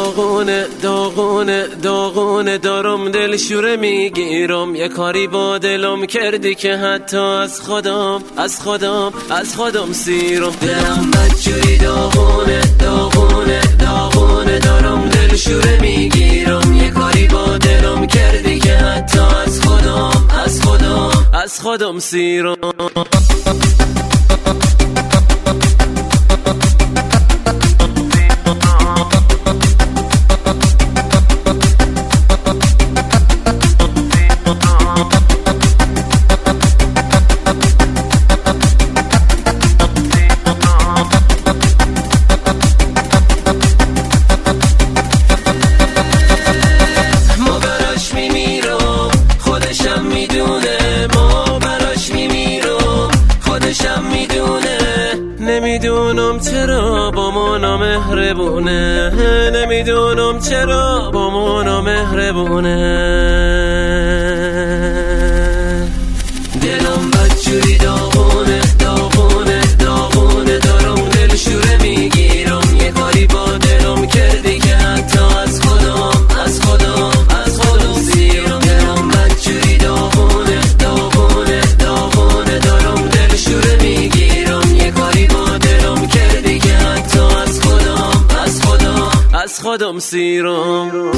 داغونه داغونه داغونه دارم دلشوره میگیرم. یه کاری با دلم کردی که حتی از خودم سیرم. دلم بدجوری داغونه داغونه داغونه دارم دلشوره میگیرم. یه کاری با دلم کردی که حتی از خودم سیرم. نمیدونم چرا با ما نامهربونه، نمیدونم چرا با ما نامهربونه. دلم بدجوری داغونه داغونه داغونه دارم دلشوره میگیرم. یه کاری با دلم کردی که حتی از خودم سیرم. دلم بدجوری داغونه داغونه داغونه دارم دلشوره میگیرم. یه کاری با دلم کردی که حتی از خودم سیرم.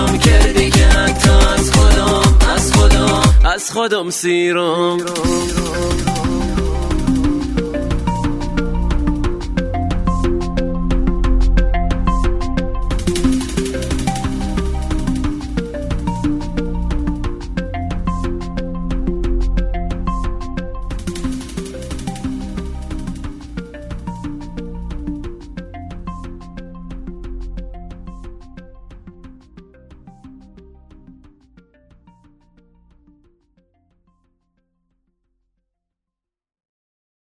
از خودم سیرم.